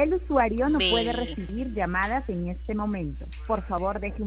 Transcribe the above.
El usuario no puede B. recibir llamadas en este momento. Por favor, deje